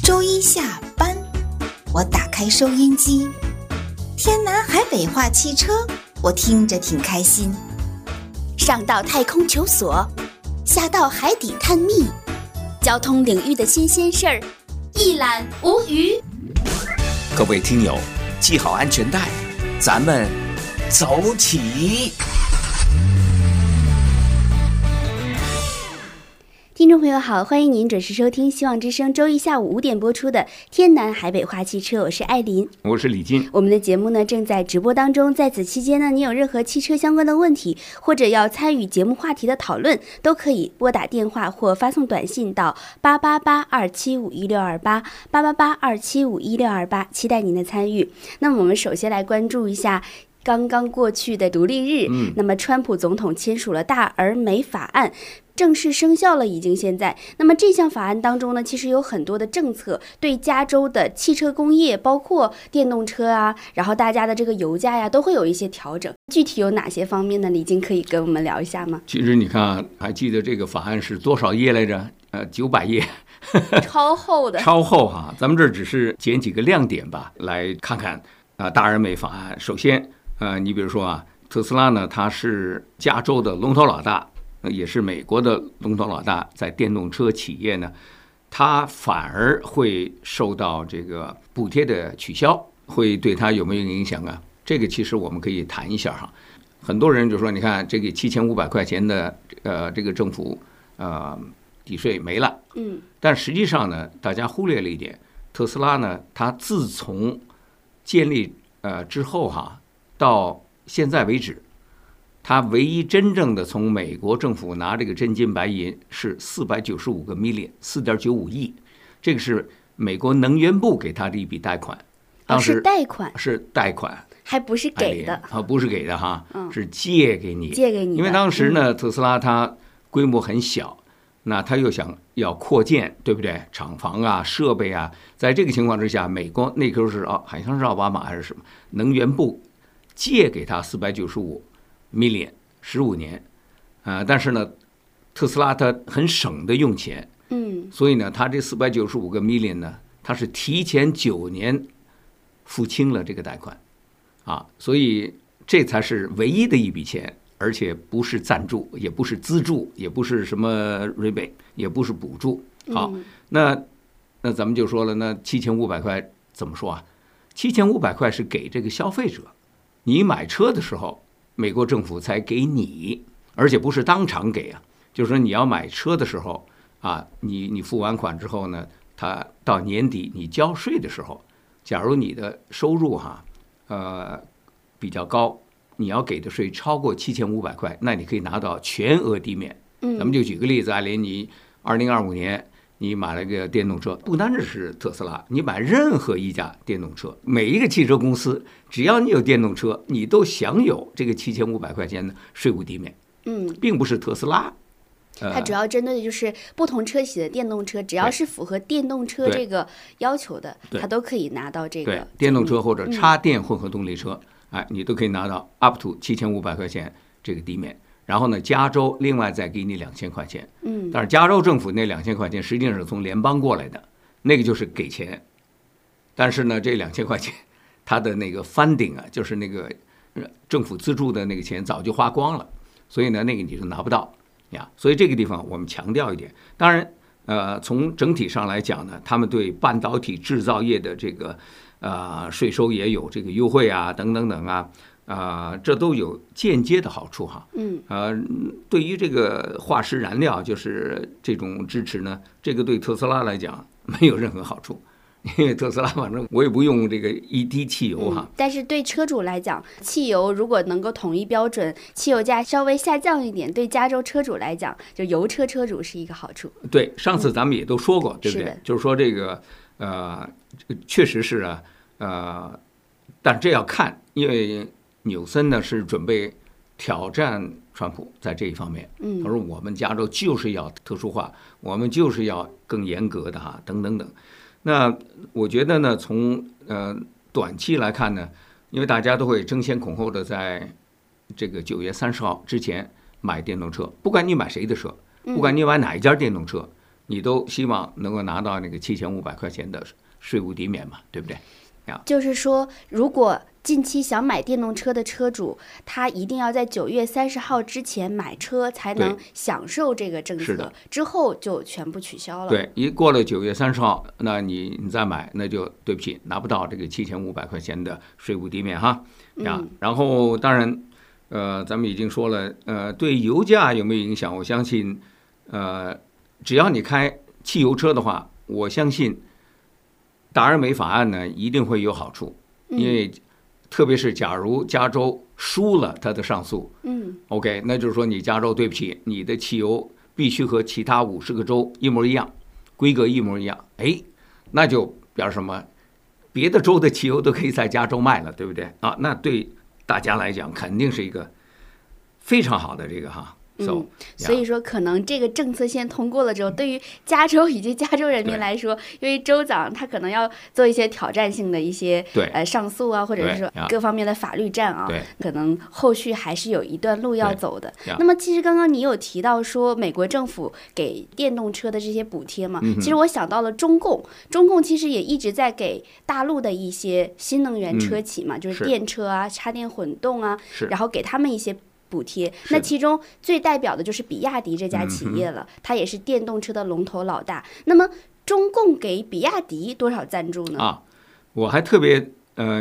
周一下班，我打开收音机，天南海北话汽车，我听着挺开心。 上到太空求索，下到海底探秘，交通领域的新鲜事儿，一览无余。 各位听友，系好安全带，咱们走起！ 听众朋友好，欢迎您准时收听希望之声周一下午5点播出的天南海北话汽车，我是艾琳， 我是李金。 我们的节目呢正在直播当中，在此期间呢，你有任何汽车相关的问题，或者要参与节目话题的讨论，都可以拨打电话或发送短信到888-275-1628，888-275-1628，期待您的参与。那么我们首先来关注一下刚刚过去的独立日，那么川普总统签署了大而美法案，正式生效了，已经现在。那么这项法案当中呢，其实有很多的政策对加州的汽车工业，包括电动车啊，然后大家的这个油价呀，都会有一些调整。具体有哪些方面呢？李金可以跟我们聊一下吗？ 其实你看，还记得这个法案是多少页来着？900页， 超厚的， 超厚哈。咱们这只是捡几个亮点吧，来看看大而美法案。首先你比如说特斯拉呢，它是加州的龙头老大。也是美国的龙头老大，在电动车企业呢，它反而会受到这个补贴的取消，会对它有没有影响啊？这个其实我们可以谈一下哈。很多人就说，你看这个7500块钱的这个政府抵税没了，但实际上呢，大家忽略了一点，特斯拉呢，它自从建立之后到现在为止。他唯一真正的从美国政府拿这个真金白银是495个 million，4.95亿，这个是美国能源部给他的一笔贷款。当时是贷款， 是贷款， 还不是给的不是给的哈，是借给你， 借给你。 因为当时呢，特斯拉它规模很小，那他又想要扩建，对不对？厂房啊，设备啊，在这个情况之下，美国那时候是好像是奥巴马还是什么能源部借给他495 million 15年，但是呢，特斯拉它很省的用钱，所以呢，它这495个 million 呢，它是提前9年付清了这个贷款，所以这才是唯一的一笔钱，而且不是赞助，也不是资助，也不是什么 rebate， 也不是补助。好，那咱们就说了，那7500块怎么说？7500块是给这个消费者，你买车的时候。美国政府才给你，而且不是当场给就是说你要买车的时候你付完款之后呢，他到年底你交税的时候，假如你的收入比较高，你要给的税超过7500块，那你可以拿到全额抵免。咱们就举个例子，艾琳，你2025年你买了个电动车，不单是特斯拉，你买任何一家电动车，每一个汽车公司，只要你有电动车，你都享有这个7500块钱的税务抵免。并不是特斯拉， 它主要针对的就是不同车企的电动车，只要是符合电动车这个要求的，它都可以拿到这个电动车或者插电混合动力车，你都可以拿到 up to 7500块钱这个抵免。然后呢，加州另外再给你2000块钱，但是加州政府那2000块钱实际上是从联邦过来的，那个就是给钱，但是呢，这2000块钱它的那个 funding 就是那个政府资助的那个钱早就花光了，所以呢，那个你就拿不到呀。所以这个地方我们强调一点，当然，从整体上来讲呢，他们对半导体制造业的这个税收也有这个优惠等等等这都有间接的好处对于这个化石燃料就是这种支持呢，这个对特斯拉来讲没有任何好处，因为特斯拉反正我也不用这个一滴汽油但是对车主来讲，汽油如果能够统一标准，汽油价稍微下降一点，对加州车主来讲，就油车车主是一个好处。 对，上次咱们也都说过，对不对？就是说这个确实是但这要看，因为纽森呢是准备挑战川普在这一方面，他说我们加州就是要特殊化，我们就是要更严格的等等等。那我觉得呢，从短期来看呢，因为大家都会争先恐后的在这个9月30号之前买电动车，不管你买谁的车，不管你买哪一家电动车， 你都希望能够拿到那个7500块钱的税务抵免嘛，对不对？ 就是说，如果近期想买电动车的车主，他一定要在9月30号之前买车，才能享受这个政策，之后就全部取消了。 对，一过了9月30号，那你再买，那就对不起，拿不到这个7500块钱的税务抵免哈。然后当然，咱们已经说了，对油价有没有影响？我相信，只要你开汽油车的话，我相信达尔美法案呢一定会有好处，因为特别是假如加州输了他的上诉，OK， 那就是说你加州对不起，你的汽油必须和其他50个州一模一样，规格一模一样，那就表示什么？别的州的汽油都可以在加州卖了，对不对啊？那对大家来讲肯定是一个非常好的这个哈。 所以说可能这个政策线通过了之后，对于加州以及加州人民来说，因为州长他可能要做一些挑战性的一些上诉啊，或者是说各方面的法律战啊，可能后续还是有一段路要走的。那么其实刚刚你有提到说美国政府给电动车的这些补贴嘛，其实我想到了中共其实也一直在给大陆的一些新能源车企嘛，就是电车啊、插电混动啊，然后给他们一些补贴。那其中最代表的就是比亚迪这家企业了，它也是电动车的龙头老大。那么中共给比亚迪多少赞助呢？ 我还特别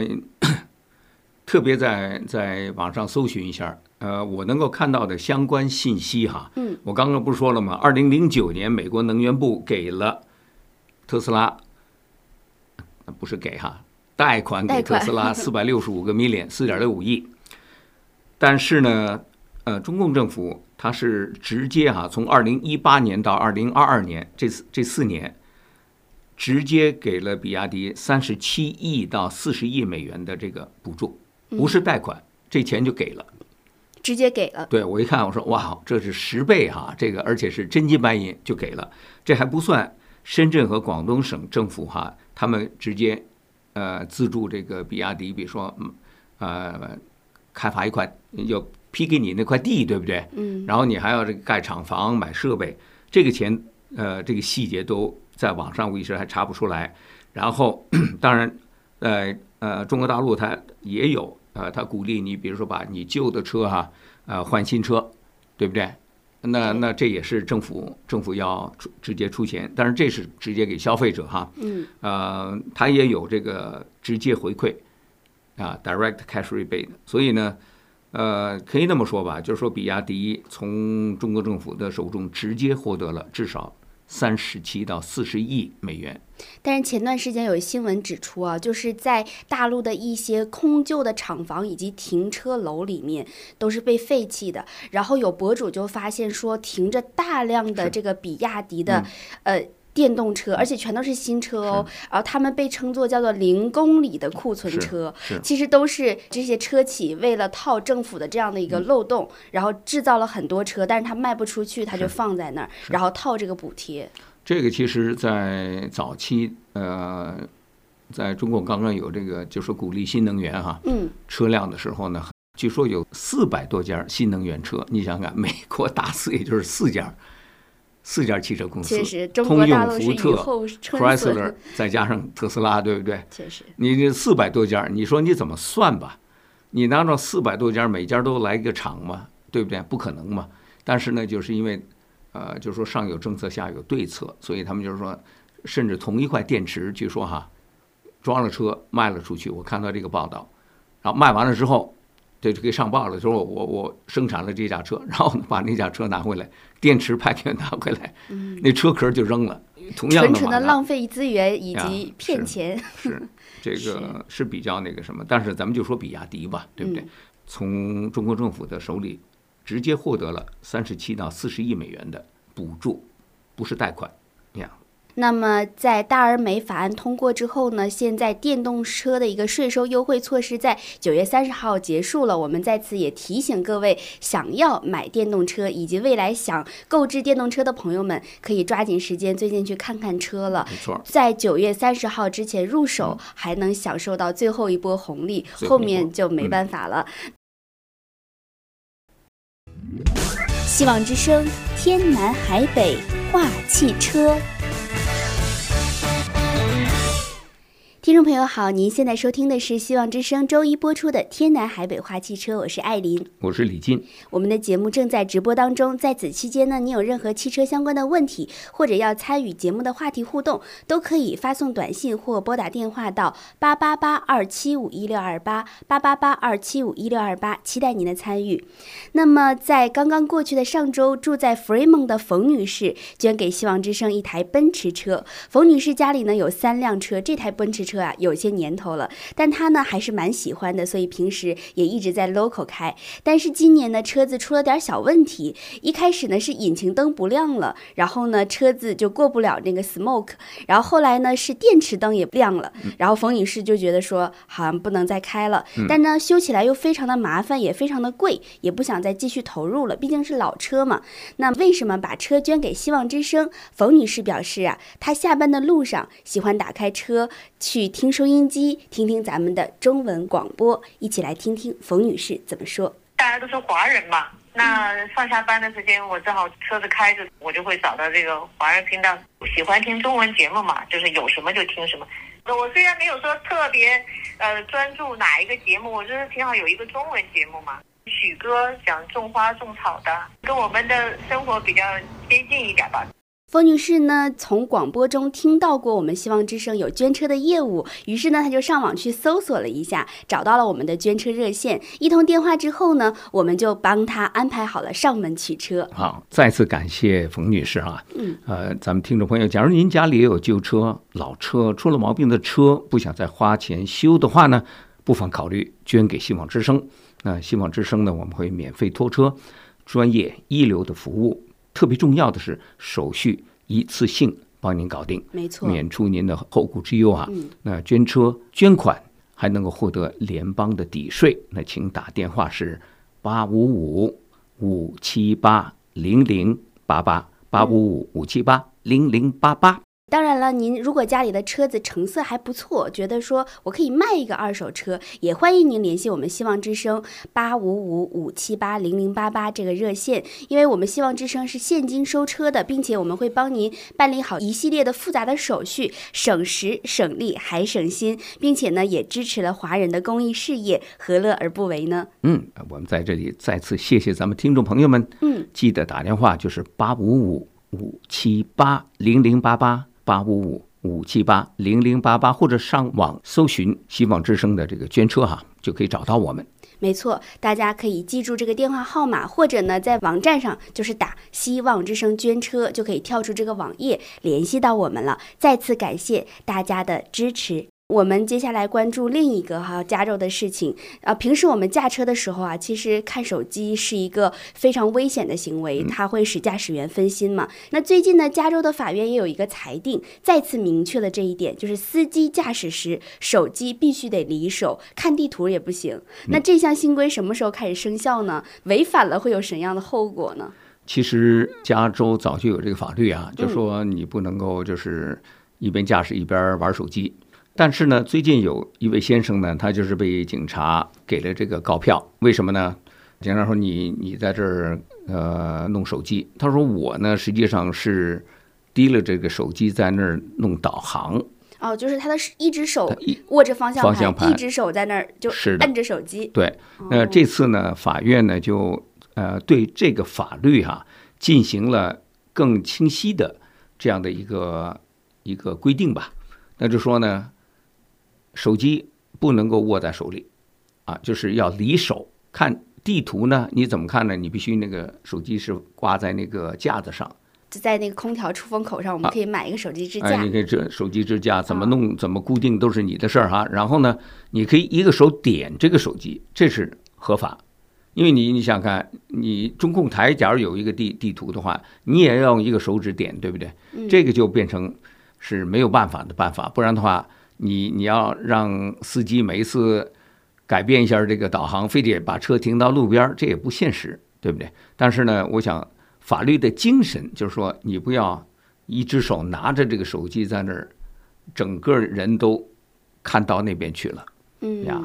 在网上搜寻一下，我能够看到的相关信息哈。我刚刚不是说了吗？2009年美国能源部给了特斯拉，不是给哈，贷款给特斯拉465个 million， 4.65亿。但是呢，中共政府它是直接从2018年到2022年这4年，直接给了比亚迪37亿到40亿美元的这个补助，不是贷款，这钱就给了， 直接给了。 对，我一看我说哇，这是10倍哈，这个而且是真金白银就给了，这还不算深圳和广东省政府哈，他们直接资助这个比亚迪，比如说开发一块要批给你那块地，对不对？然后你还要这个盖厂房、买设备，这个钱这个细节都在网上我一直还查不出来。然后当然中国大陆它也有它鼓励你，比如说把你旧的车换新车，对不对？那这也是政府要直接出钱，但是这是直接给消费者哈。它也有这个直接回馈。direct cash rebate， 所以呢，可以那么说吧，就是说比亚迪从中国政府的手中直接获得了至少37到40亿美元。 但是前段时间有新闻指出就是在大陆的一些空旧的厂房以及停车楼里面都是被废弃的，然后有博主就发现说停着大量的这个比亚迪的电动车，而且全都是新车哦，然后他们被称作叫做0公里的库存车，其实都是这些车企为了套政府的这样的一个漏洞，然后制造了很多车，但是它卖不出去，它就放在那儿，然后套这个补贴。 这个其实在早期在中国刚刚有这个就是鼓励新能源车辆的时候呢，据说有400多家新能源车，你想想美国打死也就是4家汽车公司，通用、福特、Chrysler， 再加上特斯拉，对不对？ 确实， 你这400多家，你说你怎么算吧？你拿着400多家，每家都来一个厂嘛，对不对？不可能嘛。但是呢，就是因为就是说上有政策，下有对策，所以他们就是说，甚至同一块电池，据说装了车卖了出去。我看到这个报道，然后卖完了之后，这就给上报了，说我生产了这架车，然后把那架车拿回来，电池派给拿回来，那车壳就扔了。同样的纯的浪费资源以及骗钱。 是这个是比较那个什么，但是咱们就说比亚迪吧，对不对？从中国政府的手里直接获得了37到40亿美元的补助，不是贷款呀。 那么在大而美法案通过之后呢，现在电动车的一个税收优惠措施在9月30号结束了。我们在此也提醒各位想要买电动车以及未来想购置电动车的朋友们，可以抓紧时间最近去看看车了。 没错， 在9月30号之前入手，还能享受到最后一波红利，后面就没办法了。希望之声，天南海北话汽车。听众朋友好，您现在收听的是希望之声周一播出的天南海北话汽车，我是艾琳， 我是李进。 我们的节目正在直播当中，在此期间呢，你有任何汽车相关的问题，或者要参与节目的话题互动，都可以发送短信或拨打电话到888-275-1628，888-275-1628，期待您的参与。那么在刚刚过去的上周，住在 Fremont 的冯女士捐给希望之声一台奔驰车。冯女士家里呢有3辆车，这台奔驰车有些年头了，但她呢还是蛮喜欢的，所以平时也一直在 local 开。但是今年呢车子出了点小问题，一开始呢是引擎灯不亮了，然后呢车子就过不了那个 smoke， 然后后来呢是电池灯也亮了，然后冯女士就觉得说好像不能再开了，但呢修起来又非常的麻烦，也非常的贵，也不想再继续投入了，毕竟是老车嘛。那为什么把车捐给希望之声？冯女士表示啊，她下班的路上喜欢打开车去听收音机，听听咱们的中文广播，一起来听听冯女士怎么说。 大家都是华人嘛，那上下班的时间我正好车子开着，我就会找到这个华人频道，喜欢听中文节目嘛，就是有什么就听什么。我虽然没有说特别专注哪一个节目，我觉得挺好有一个中文节目嘛，许哥讲种花种草的，跟我们的生活比较接近一点吧。 冯女士呢从广播中听到过我们希望之声有捐车的业务，于是呢她就上网去搜索了一下，找到了我们的捐车热线，一通电话之后呢，我们就帮她安排好了上门取车。 好，再次感谢冯女士啊。咱们听众朋友，假如您家里也有旧车、老车，出了毛病的车，不想再花钱修的话呢，不妨考虑捐给希望之声。那希望之声呢，我们会免费拖车，专业一流的服务。特别重要的是手续一次性帮您搞定， 没错， 免除您的后顾之忧啊。那捐车捐款还能够获得联邦的抵税，那请打电话是855-578-0088，855-578-0088。 当然了，您如果家里的车子成色还不错，觉得说我可以卖一个二手车，也欢迎您联系我们希望之声855-578-0088这个热线，因为我们希望之声是现金收车的，并且我们会帮您办理好一系列的复杂的手续，省时省力还省心，并且呢也支持了华人的公益事业，何乐而不为呢？ 我们在这里再次谢谢咱们听众朋友们，记得打电话就是855-578-0088，855-578-0088，或者上网搜寻希望之声的这个捐车就可以找到我们。 没错，大家可以记住这个电话号码，或者呢在网站上就是打希望之声捐车，就可以跳出这个网页联系到我们了。再次感谢大家的支持。我们接下来关注另一个加州的事情。平时我们驾车的时候其实看手机是一个非常危险的行为，它会使驾驶员分心嘛。那最近呢，加州的法院也有一个裁定，再次明确了这一点，就是司机驾驶时手机必须得离手，看地图也不行。那这项新规什么时候开始生效呢？违反了会有什么样的后果呢？ 其实加州早就有这个法律就说你不能够就是一边驾驶一边玩手机。但是呢，最近有一位先生呢，他就是被警察给了这个告票。为什么呢？警察说你在这儿弄手机，他说我呢实际上是提了这个手机在那儿弄导航。 就是他的一只手握着方向盘，一只手在那儿就摁着手机。 对，那这次呢，法院呢就对这个法律进行了更清晰的这样的一个规定吧。那就说呢，手机不能够握在手里就是要离手。看地图呢，你怎么看呢？你必须那个手机是挂在那个架子上， 在那个空调出风口上，我们可以买一个手机支架。 你可以这手机支架怎么弄、怎么固定都是你的事儿然后呢，你可以一个手点这个手机，这是合法。因为你想看，你中控台假如有一个地图的话，你也要用一个手指点，对不对？这个就变成是没有办法的办法，不然的话，你要让司机每一次改变一下这个导航，非得把车停到路边，这也不现实，对不对？但是呢，我想法律的精神就是说，你不要一只手拿着这个手机在那儿，整个人都看到那边去了。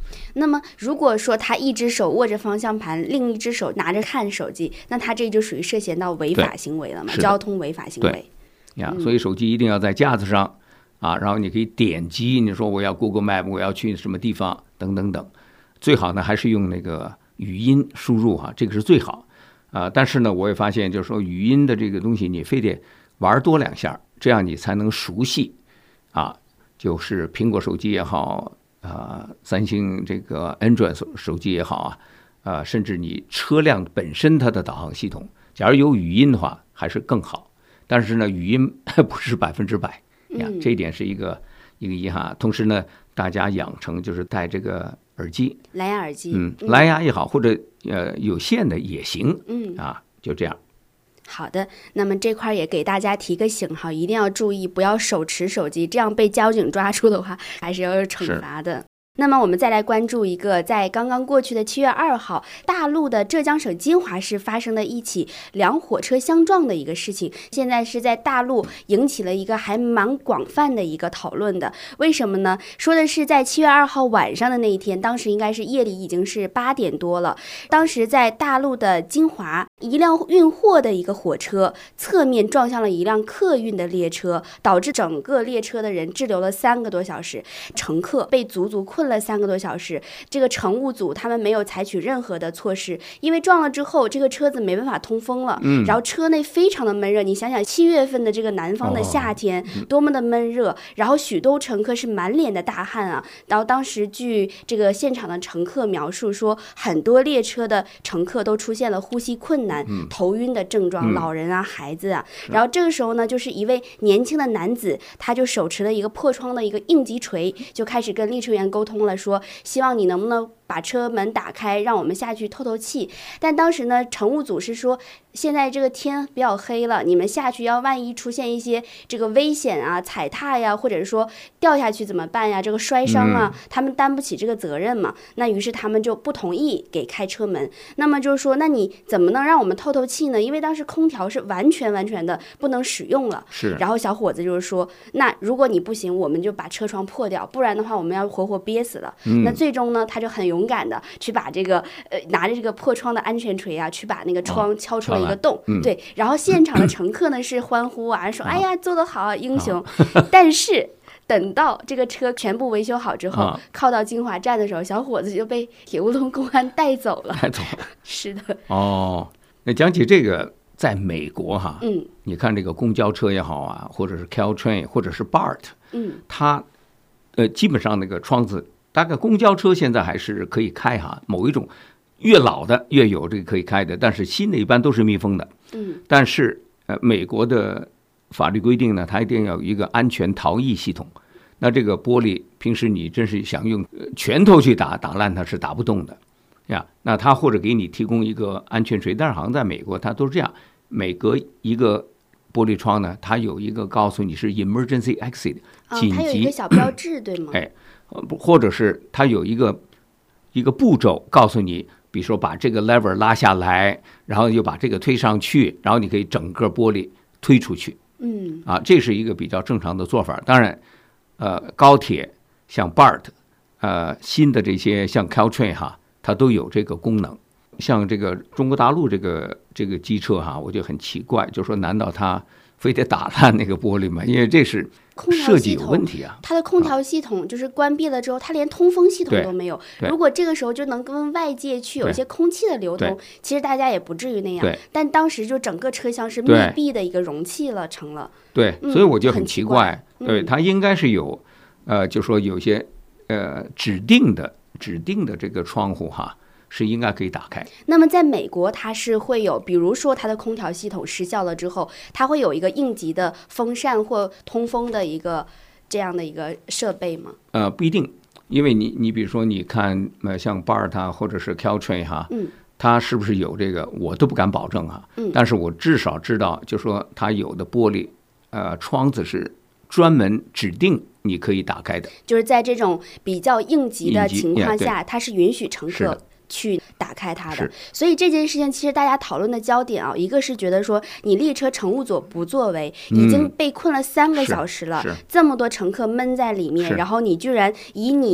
那么如果说他一只手握着方向盘，另一只手拿着看手机，那他这就属于涉嫌到违法行为了嘛？交通违法行为。 呀，所以手机一定要在架子上啊，然后你可以点击，你说我要 Google Map， 我要去什么地方等等等，最好呢还是用那个语音输入哈，这个是最好啊。但是呢，我也发现就是说语音的这个东西，你非得玩多2下，这样你才能熟悉啊。就是苹果手机也好三星这个 Android 手机也好啊，甚至你车辆本身它的导航系统，假如有语音的话还是更好。但是呢，语音不是100%呀，这一点是一个遗憾。同时呢，大家养成就是戴这个耳机， 蓝牙耳机， 蓝牙也好，或者有线的也行，就这样。 好的，那么这块也给大家提个醒哈，一定要注意，不要手持手机，这样被交警抓住的话，还是要有惩罚的。那么我们再来关注一个在刚刚过去的7月2号，大陆的浙江省金华市发生的一起2火车相撞的一个事情，现在是在大陆引起了一个还蛮广泛的一个讨论的。为什么呢？说的是在7月2号晚上的那一天，当时应该是夜里已经是8点多了，当时在大陆的金华，一辆运货的一个火车侧面撞向了一辆客运的列车，导致整个列车的人滞留了3个多小时，乘客被足足困了3个多小时。这个乘务组他们没有采取任何的措施，因为撞了之后这个车子没办法通风了，然后车内非常的闷热，你想想7月份的这个南方的夏天多么的闷热，然后许多乘客是满脸的大汗啊。然后当时据这个现场的乘客描述说，很多列车的乘客都出现了呼吸困难、头晕的症状，老人啊、孩子啊。然后这个时候呢，就是一位年轻的男子，他就手持了一个破窗的一个应急锤，就开始跟列车员沟通了，说希望你能不能把车门打开，让我们下去透透气。但当时呢，乘务组是说，现在这个天比较黑了，你们下去要万一出现一些这个危险啊、踩踏呀，或者是说掉下去怎么办呀？这个摔伤啊，他们担不起这个责任嘛。那于是他们就不同意给开车门。那么就是说，那你怎么能让我们透透气呢？因为当时空调是完全的不能使用了。 是。 然后小伙子就是说，那如果你不行，我们就把车窗破掉，不然的话我们要活活憋死了。那最终呢，他就很勇敢的去把这个拿着这个破窗的安全锤啊，去把那个窗敲出了一个洞。对，然后现场的乘客呢是欢呼啊，说哎呀做得好啊，英雄。但是等到这个车全部维修好之后，靠到金华站的时候，小伙子就被铁乌龙公安带走了。是的。 那讲起这个，在美国哈，你看这个公交车也好啊，或者是 Caltrain 或者是 BART，它基本上那个窗子，大概公交车现在还是可以开哈，某一种越老的越有这个可以开的，但是新的一般都是密封的。但是美国的法律规定呢，它一定要有一个安全逃逸系统。那这个玻璃平时你真是想用拳头去打烂它是打不动的呀。那它或者给你提供一个安全锤，但是好像在美国它都是这样，每隔一个玻璃窗呢，它有一个告诉你是 emergency exit， 紧急， 它有一个小标志，对吗？ 或者是它有一个步骤告诉你，比如说把这个 lever 拉下来，然后又把这个推上去，然后你可以整个玻璃推出去。这是一个比较正常的做法。当然，高铁像 BART，新的这些像 Caltrain 哈，它都有这个功能。像这个中国大陆这个机车哈，我就很奇怪，就说难道它非得打烂那个玻璃吗？因为这是设计有问题啊。 它的空调系统就是关闭了之后，它连通风系统都没有。如果这个时候就能跟外界去有一些空气的流通，其实大家也不至于那样。但当时就整个车厢是密闭的一个容器了，成了。对， 所以我就很奇怪。对，它应该是有，就说有些指定的这个窗户哈，是应该可以打开。 那么在美国它是会有，比如说它的空调系统失效了之后，它会有一个应急的风扇或通风的一个这样的一个设备吗？ 不一定，因为你比如说你看像 BART 或者是 Caltrain 哈，它是不是有这个我都不敢保证哈，但是我至少知道，就说它有的玻璃窗子是专门指定你可以打开的， 就是在这种比较应急的情况下，它是允许乘客去打开它的。所以这件事情其实大家讨论的焦点啊，一个是觉得说你列车乘务组不作为，已经被困了3个小时了，这么多乘客闷在里面，然后你居然以你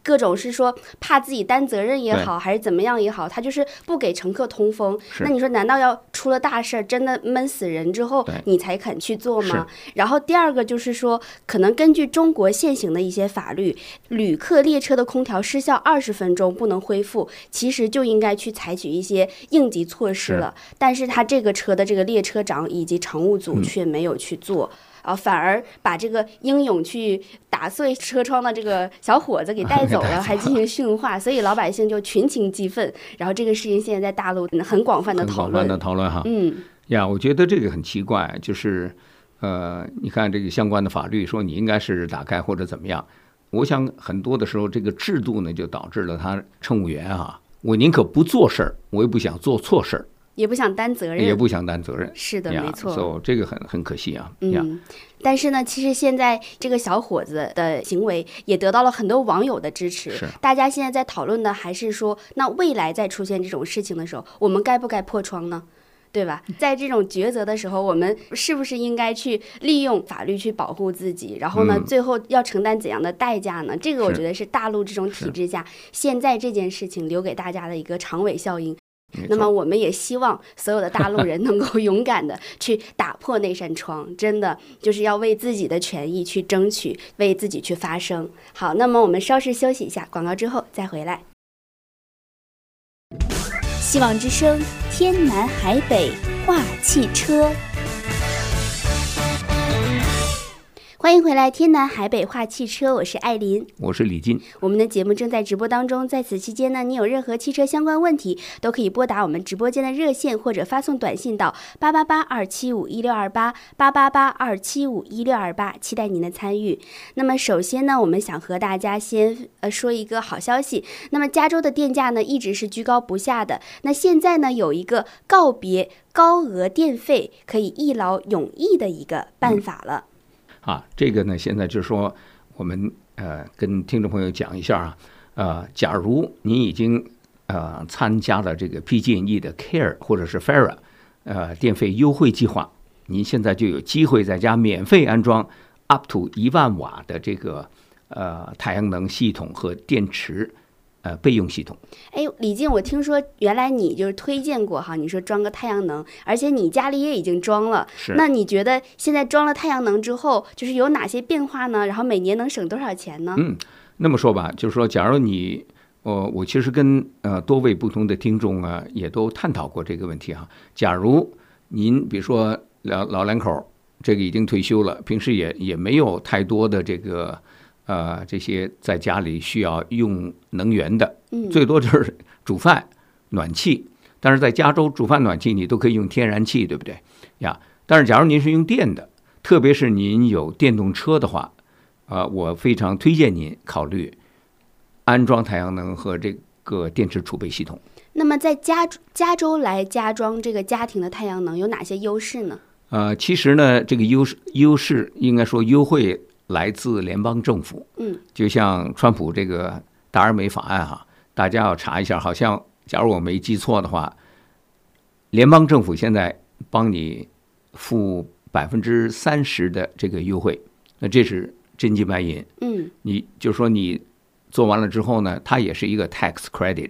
各种是说怕自己担责任也好，还是怎么样也好，他就是不给乘客通风。那你说难道要出了大事真的闷死人之后你才肯去做吗？然后第二个就是说，可能根据中国现行的一些法律，旅客列车的空调失效20分钟不能恢复，其实就应该去采取一些应急措施了。但是他这个车的这个列车长以及乘务组却没有去做。反而把这个英勇去打碎车窗的这个小伙子给带走了，还进行训话，所以老百姓就群情激愤。然后这个事情现在在大陆很广泛的讨论哈。我觉得这个很奇怪，就是你看这个相关的法律说你应该是打开或者怎么样，我想很多的时候这个制度呢就导致了他乘务员我宁可不做事儿，我也不想做错事儿。 也不想担责任，是的，没错。 所以这个很可惜啊。 但是呢，其实现在这个小伙子的行为也得到了很多网友的支持。大家现在在讨论的还是说，那未来再出现这种事情的时候，我们该不该破窗呢？对吧？在这种抉择的时候，我们是不是应该去利用法律去保护自己？然后呢，最后要承担怎样的代价呢？这个我觉得是大陆这种体制下，现在这件事情留给大家的一个长尾效应。那么我们也希望所有的大陆人能够勇敢的去打破那扇窗，真的就是要为自己的权益去争取，为自己去发声。好，那么我们稍事休息一下，广告之后再回来。 希望之声，天南海北话汽车。 欢迎回来，天南海北话汽车，我是艾琳， 我是李进。 我们的节目正在直播当中，在此期间呢，你有任何汽车相关问题，都可以拨打我们直播间的热线，或者发送短信到888-275-1628，888-275-1628，期待您的参与。那么首先呢，我们想和大家先说一个好消息。那么加州的电价呢，一直是居高不下的。那现在呢，有一个告别高额电费，可以一劳永逸的一个办法了。 这个呢，现在就是说，我们跟听众朋友讲一下假如您已经参加了这个 PG&E 的 Care 或者是 FERA 电费优惠计划，您现在就有机会在家免费安装 up to 1万瓦的这个太阳能系统和电池备用系统。 李静，我听说原来你就是推荐过你说装个太阳能，而且你家里也已经装了。那你觉得现在装了太阳能之后，就是有哪些变化呢？然后每年能省多少钱呢？ 那么说吧，就是说，假如你我其实跟多位不同的听众也都探讨过这个问题假如您比如说老两口这个已经退休了，平时也没有太多的这个这些在家里需要用能源的，最多就是煮饭、暖气。但是在加州煮饭、暖气你都可以用天然气，对不对呀？但是假如您是用电的，特别是您有电动车的话，我非常推荐您考虑安装太阳能和这个电池储备系统。 那么在加州来加装这个家庭的太阳能有哪些优势呢？ 其实呢，这个优势应该说优惠来自联邦政府。就像川普这个达尔美法案大家要查一下，好像假如我没记错的话，联邦政府现在帮你付30%的这个优惠，那这是真金白银。你就是说你做完了之后呢，它也是一个 tax credit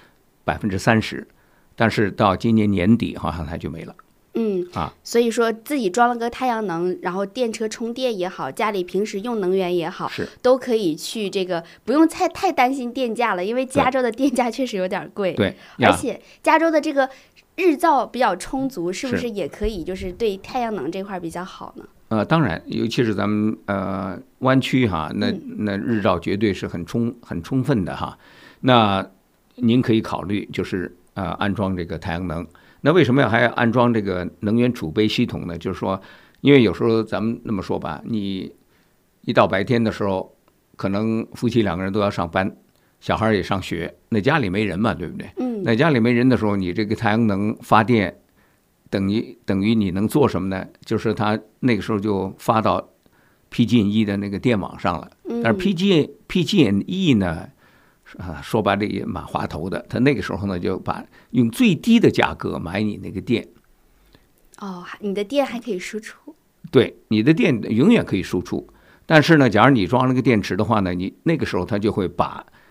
30%，但是到今年年底好像它就没了。 所以说自己装了个太阳能，然后电车充电也好，家里平时用能源也好，都可以去这个不用太担心电价了，因为加州的电价确实有点贵。 对， 而且加州的这个日照比较充足，是不是也可以就是对太阳能这块比较好呢？ 当然，尤其是咱们湾区那日照绝对是很充分的那您可以考虑就是安装这个太阳能。那为什么还要安装这个能源储备系统呢？就是说，因为有时候咱们那么说吧，你一到白天的时候，可能夫妻2个人都要上班，小孩也上学，那家里没人嘛，对不对？那家里没人的时候，你这个太阳能发电，等于你能做什么呢？就是它那个时候就发到 PG&E 的那个电网上了。但是 PG&E 呢？说白了也蛮滑头的，他那个时候呢就用最低的价格买你那个电。 你的电还可以输出？ 对，你的电永远可以输出。但是呢，假如你装了个电池的话呢，你那个时候他就会把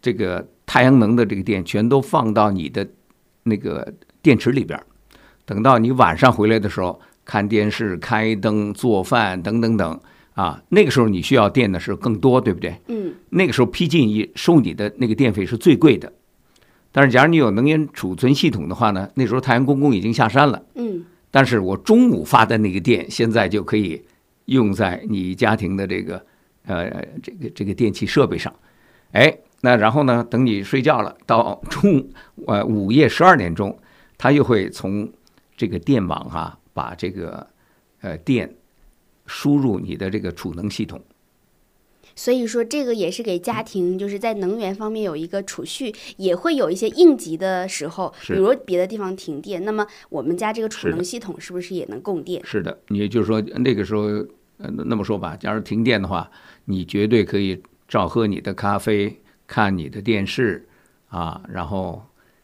这个太阳能的这个电全都放到你的那个电池里边，等到你晚上回来的时候，看电视、开灯、做饭等等等啊，那个时候你需要电的是更多，对不对？那个时候 PG&E 收你的那个电费是最贵的。但是假如你有能源储存系统的话呢，那时候太阳公公已经下山了。但是我中午发的那个电，现在就可以用在你家庭的这个电器设备上。那然后呢，等你睡觉了，到午夜12点钟，它又会从这个电网把这个电输入你的这个储能系统。 所以说这个也是给家庭就是在能源方面有一个储蓄，也会有一些应急的时候，比如别的地方停电，那么我们家这个储能系统是不是也能供电？ 是的，也就是说那个时候那么说吧，假如停电的话，你绝对可以照喝你的咖啡，看你的电视啊，然后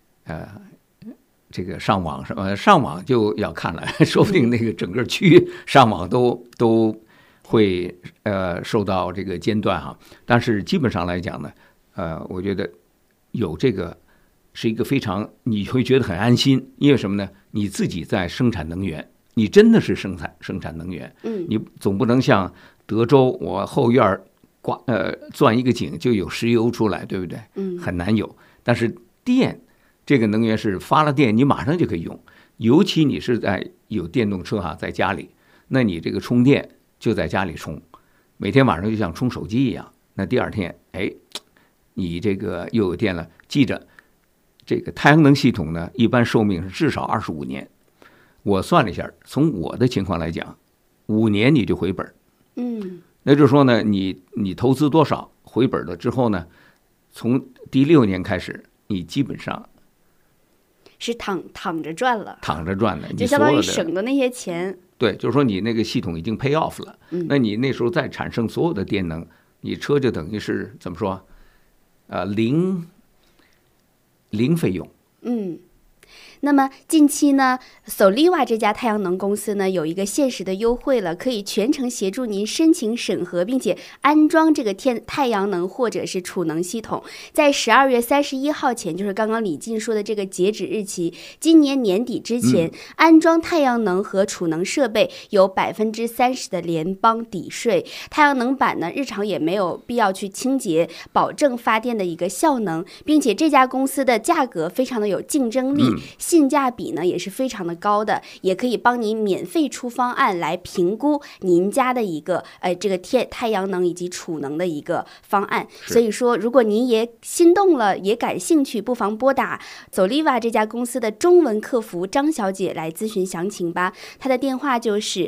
这个上网上网就要看了，说不定那个整个区上网都会受到这个间断但是基本上来讲呢，我觉得有这个是一个非常你会觉得很安心，因为什么呢？你自己在生产能源，你真的是生产能源，你总不能像德州我后院钻一个井就有石油出来，对不对？很难有。但是电这个能源是发了电你马上就可以用，尤其你是在有电动车在家里，那你这个充电就在家里充，每天晚上就像充手机一样。那第二天，你这个又有电了。记着，这个太阳能系统呢，一般寿命是至少25年。我算了一下，从我的情况来讲，5年你就回本。那就是说呢，你投资多少回本了之后呢，从第6年开始，你基本上是躺着赚了， 躺着赚的， 就相当于省的那些钱。 对，就是说你那个系统已经 pay off 了，那你那时候再产生所有的电能，你车就等于是怎么说？零费用。 那么近期呢 Soliva 这家太阳能公司呢有一个限时的优惠了，可以全程协助您申请审核并且安装这个太阳能或者是储能系统。在12月31号前，就是刚刚李进说的这个截止日期，今年年底之前，安装太阳能和储能设备有30%的联邦抵税。太阳能板呢日常也没有必要去清洁，保证发电的一个效能，并且这家公司的价格非常的有竞争力，性价比呢也是非常的高的，也可以帮你免费出方案来评估您家的一个这个太阳能以及储能的一个方案。所以说如果您也心动了也感兴趣，不妨拨打 Soliva 这家公司的中文客服张小姐来咨询详情吧。她的电话就是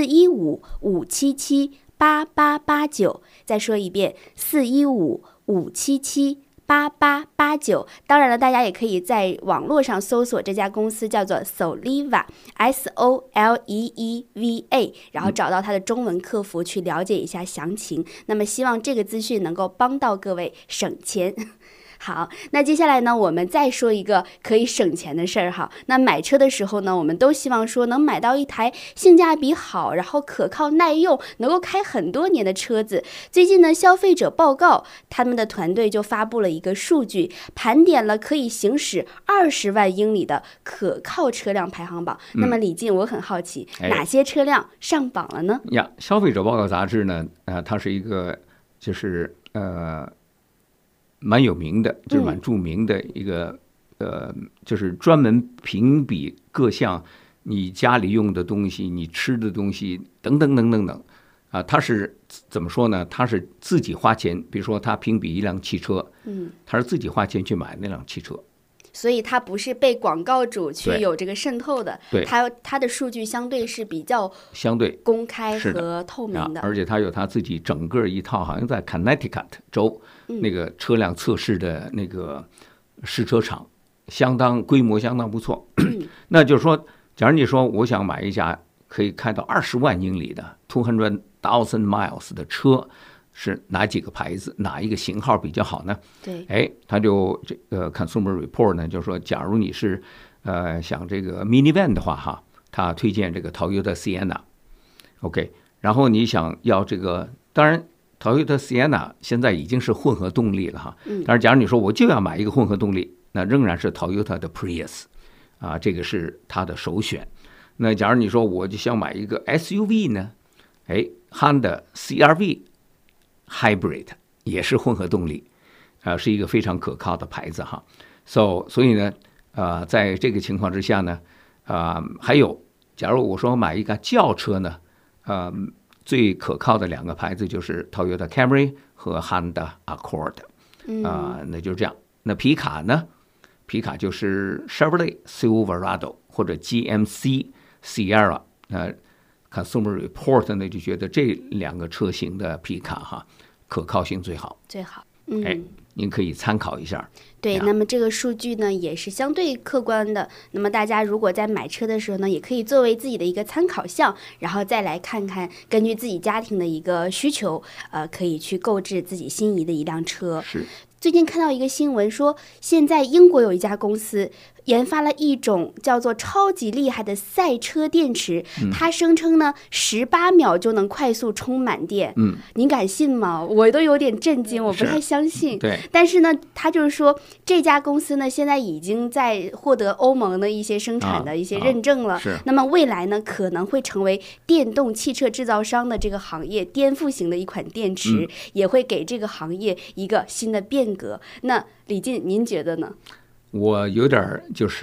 415-577-8889，再说一遍415-577-8889。当然了，大家也可以在网络上搜索这家公司叫做 Soliva SOLEEVA， 然后找到它的中文客服去了解一下详情。那么希望这个资讯能够帮到各位省钱。好，那接下来呢，我们再说一个可以省钱的事儿哈。那买车的时候呢，我们都希望说能买到一台性价比好，然后可靠耐用，能够开很多年的车子。最近呢，消费者报告他们的团队就发布了一个数据，盘点了可以行驶20万英里的可靠车辆排行榜。那么李进，我很好奇，哪些车辆上榜了呢？ 消费者报告杂志呢，它是一个就是蛮有名的，就是蛮著名的一个就是专门评比各项你家里用的东西、你吃的东西等等等等等他是怎么说呢？他是自己花钱，比如说他评比一辆汽车，他是自己花钱去买那辆汽车， 所以它不是被广告主去有这个渗透的，它的数据相对是比较公开和透明的， 而且它有它自己整个一套，好像在 Connecticut 州那个车辆测试的那个试车场，规模相当不错。那就是说，假如你说我想买一架可以开到20万英里的200,000 miles 的车，是哪几个牌子，哪一个型号比较好呢？ 对， 他就这个 Consumer Report 呢，就说，假如你是想这个 minivan 的话他推荐这个 Toyota Sienna，OK， 然后你想要这个，当然 Toyota Sienna 现在已经是混合动力了哈。但是假如你说我就要买一个混合动力，那仍然是 Toyota 的 Prius 啊，这个是它的首选。那假如你说我就想买一个 SUV 呢，Honda CR-V Hybrid 也是混合动力，是一个非常可靠的牌子哈。所以呢，在这个情况之下呢，还有，假如我说买一个轿车呢，最可靠的2个牌子就是 Toyota Camry 和 Honda Accord，那就是这样。那皮卡呢？皮卡就是 Chevrolet Silverado 或者 GMC Sierra。Consumer Report 呢就觉得这2个车型的皮卡哈，可靠性最好。您可以参考一下。 对，那么这个数据呢也是相对客观的。那么大家如果在买车的时候呢，也可以作为自己的一个参考项，然后再来看看，根据自己家庭的一个需求，可以去购置自己心仪的一辆车。 是。 最近看到一个新闻说，现在英国有一家公司研发了一种叫做超级厉害的赛车电池，它声称呢18秒就能快速充满电。您敢信吗？我都有点震惊，我不太相信。 对。 但是呢，他就是说这家公司呢现在已经在获得欧盟的一些生产的一些认证了。那么未来呢可能会成为电动汽车制造商的这个行业颠覆型的一款电池，也会给这个行业一个新的变革。那李进，您觉得呢？ 我有点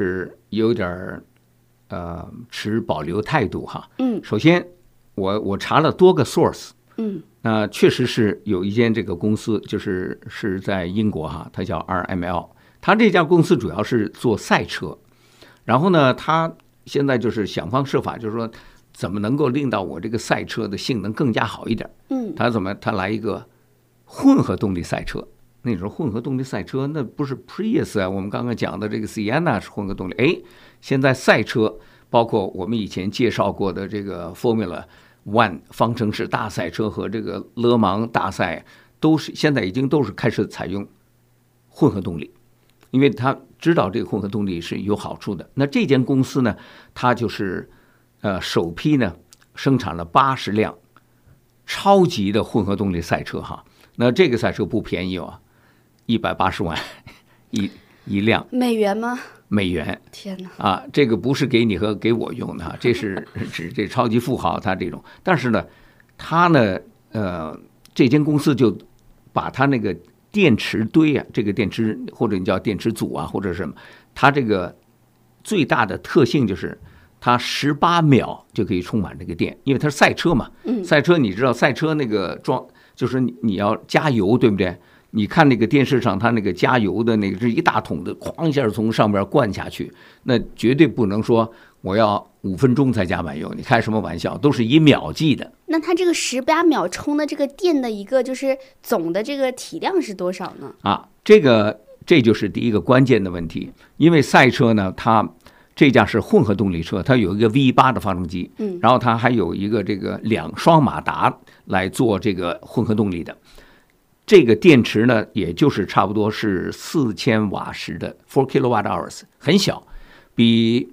持保留态度哈。首先我查了多个 source。确实是有一间这个公司，是在英国哈，它叫 RML。它这家公司主要是做赛车，然后呢，它现在就是想方设法，就是说怎么能够令到我这个赛车的性能更加好一点。它来一个混合动力赛车。那时候混合动力赛车那不是 Prius 啊，我们刚刚讲的这个 Sienna 是混合动力。现在赛车包括我们以前介绍过的这个 Formula One 方程式大赛车和这个勒芒大赛，现在已经都是开始采用混合动力，因为他知道这个混合动力是有好处的。那这间公司呢，它就是首批呢生产了80辆超级的混合动力赛车哈。那这个赛车不便宜哦，180万一辆。 美元吗？ 美元。 天哪！ 这个不是给你和给我用的，这是指这超级富豪他这种。但是呢，他呢，这间公司就把他那个电池堆啊，这个电池或者你叫电池组啊，或者什么，它这个最大的特性就是它18秒就可以充满这个电，因为它是赛车嘛。赛车你知道，赛车那个就是你要加油，对不对？你看那个电视上，它那个加油的那个是一大桶的，哐一下从上边灌下去，那绝对不能说我要5分钟才加满油，你开什么玩笑？都是以秒计的。 那它这个18秒充的这个电的一个就是总的这个体量是多少呢？ 这就是第一个关键的问题，因为赛车呢，它这架是混合动力车，它有一个 V8 的发动机，然后它还有一个这个2双马达来做这个混合动力的。这个电池呢，也就是差不多是4000瓦时的 4 kWh， 很小，比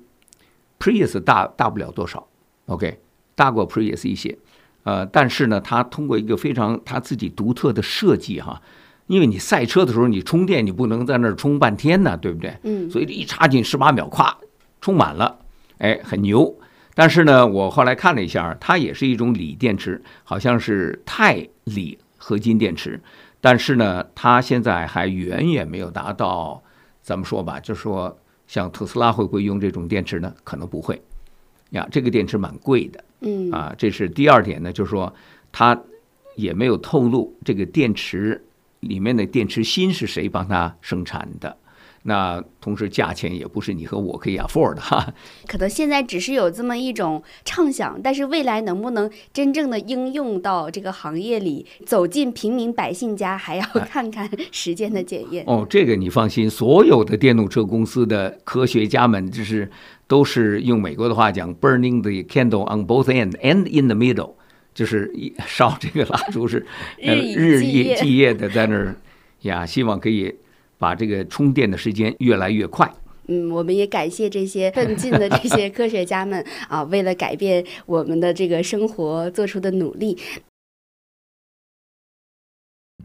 Prius 大不了多少 ，OK， 大过 Prius 一些，但是呢，它通过一个非常它自己独特的设计哈，因为你赛车的时候你充电你不能在那儿充半天呢，对不对？所以一插进18秒，咵充满了，很牛。但是呢，我后来看了一下，它也是一种锂电池，好像是钛锂合金电池，但是呢，它现在还远远没有达到，咱们说吧，就是说像特斯拉会不会用这种电池呢？可能不会呀，这个电池蛮贵的，这是第二点呢，就是说它也没有透露这个电池里面的电池芯是谁帮它生产的。那同时价钱也不是你和我可以 afford 的哈， 可能现在只是有这么一种畅想，但是未来能不能真正的应用到这个行业里，走进平民百姓家，还要看看时间的检验。 这个你放心，所有的电动车公司的科学家们都是用美国的话讲 burning the candle on both ends and in the middle， 就是烧这个蜡烛是日以继夜的在那儿呀，希望可以把这个充电的时间越来越快。 我们也感谢这些奋进的这些科学家们为了改变我们的这个生活做出的努力。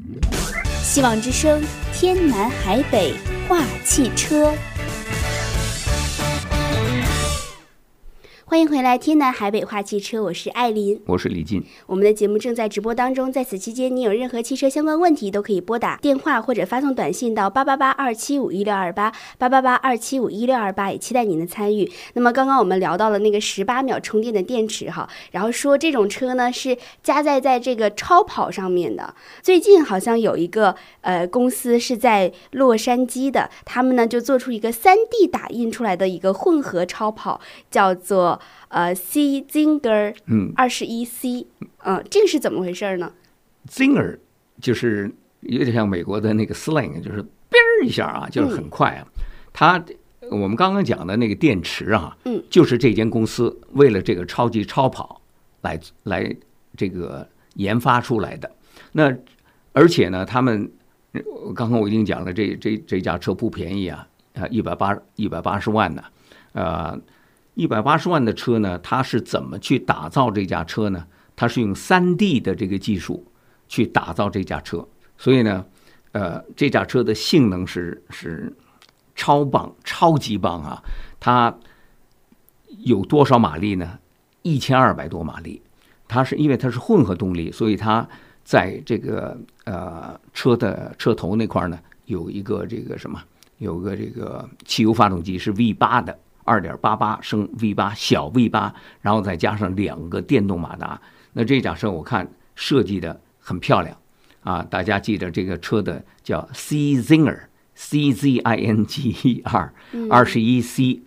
希望之声，天南海北话汽车。欢迎回来，天南海北话汽车，我是艾琳， 我是李进。 我们的节目正在直播当中，在此期间，你有任何汽车相关问题，都可以拨打电话或者发送短信到888-275-1628，888-275-1628，也期待您的参与。那么刚刚我们聊到了那个18秒充电的电池哈，然后说这种车呢是加载在这个超跑上面的。最近好像有一个公司是在洛杉矶的，他们呢就做出一个3D 打印出来的一个混合超跑，叫做C Zinger 21C，这个是怎么回事呢 ？Zinger 就是有点像美国的那个 slang， 就是哔一下啊，就是很快啊。我们刚刚讲的那个电池啊，就是这间公司为了这个超级超跑来这个研发出来的。那而且呢，他们刚刚我已经讲了，这架车不便宜啊，180万呢，180万的车呢，它是怎么去打造这架车呢？它是用3D 的这个技术去打造这架车，所以呢，这架车的性能是超棒、超级棒啊！它有多少马力呢？1200多马力。它是因为它是混合动力，所以它在这个车的车头那块呢，有一个这个汽油发动机是 V8 的。2.88 升 V8 小 V8， 然后再加上2个电动马达。那这架车我看设计的很漂亮啊！大家记得这个车的叫 C Zinger CZINGER 21C，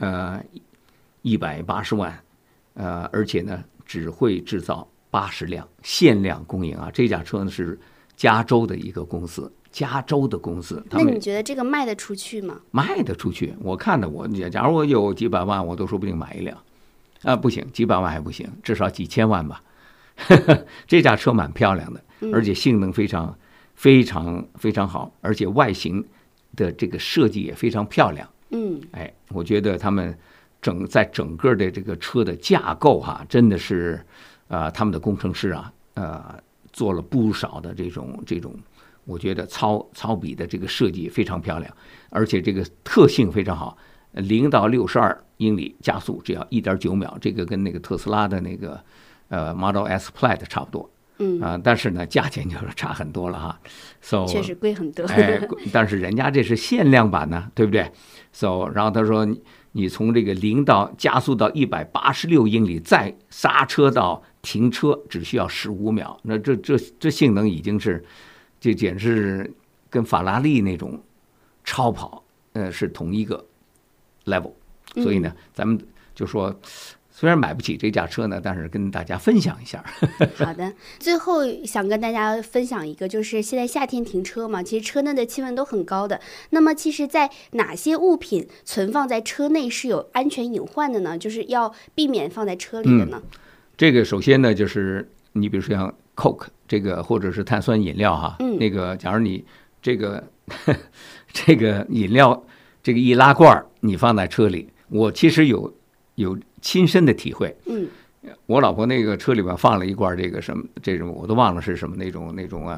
180万，而且呢只会制造80辆，限量供应啊！这架车呢是加州的一个公司。那你觉得这个卖得出去吗？卖得出去，我看的假如我有几百万，我都说不定买一辆。不行，几百万还不行，至少几千万吧。这架车蛮漂亮的，而且性能非常好，而且外形的这个设计也非常漂亮。我觉得他们在整个的这个车的架构哈，真的是他们的工程师啊，做了不少的这种。我觉得糙笔的这个设计非常漂亮，而且这个特性非常好，0到62英里加速只要1.9秒，这个跟那个特斯拉的那个Model S Plaid 差不多，但是呢价钱就是差很多了哈确实贵很多， 但是人家这是限量版呢，对不对然后他说你从这个0到加速到186英里，再刹车到停车只需要15秒，那这性能已经是。这简直是跟法拉利那种超跑，是同一个 level， 所以呢，咱们就说，虽然买不起这架车呢，但是跟大家分享一下。 好的，最后想跟大家分享一个，就是现在夏天停车嘛，其实车内的气温都很高的。那么，其实，在哪些物品存放在车内是有安全隐患的呢？就是要避免放在车里的呢？ 这个首先呢，就是你比如说像 Coke 这个或者是碳酸饮料哈，那个假如你这个饮料这个易拉罐你放在车里，我其实有亲身的体会。我老婆那个车里边放了一罐这种我都忘了是什么那种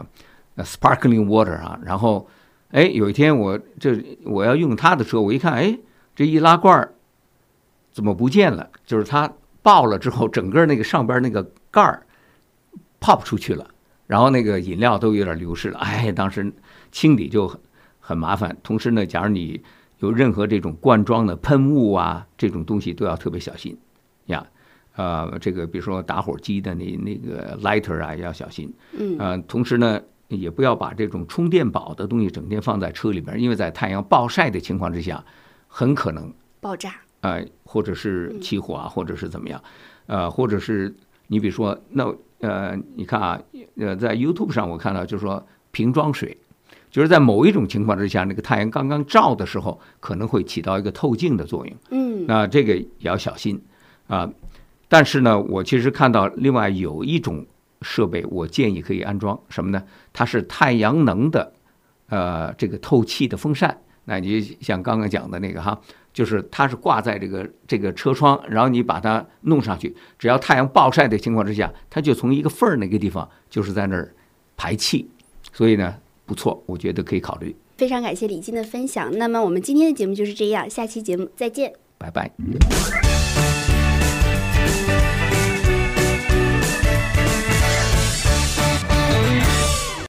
sparkling water 啊，然后有一天我要用她的车，我一看这易拉罐怎么不见了？就是它爆了之后，整个那个上边那个盖儿pop出去了，然后那个饮料都有点流失了，当时清理就很麻烦。同时呢，假如你有任何这种罐装的喷雾啊，这种东西都要特别小心呀。这个比如说打火机的那个 lighter 啊，也要小心。同时呢，也不要把这种充电宝的东西整天放在车里边，因为在太阳暴晒的情况之下，很可能爆炸。 或者是起火啊，或者是怎么样，或者是你比如说你看啊，在 YouTube 上我看到就是说瓶装水，就是在某一种情况之下，那个太阳刚刚照的时候，可能会起到一个透镜的作用。那这个也要小心啊。但是呢，我其实看到另外有一种设备，我建议可以安装什么呢？它是太阳能的这个透气的风扇。那你像刚刚讲的那个哈，就是它是挂在这个车窗，然后你把它弄上去，只要太阳暴晒的情况之下，它就从一个缝儿那个地方就是在那儿排气， 所以呢不错，我觉得可以考虑。 非常感谢李菁的分享。那么我们今天的节目就是这样，下期节目再见， 拜拜。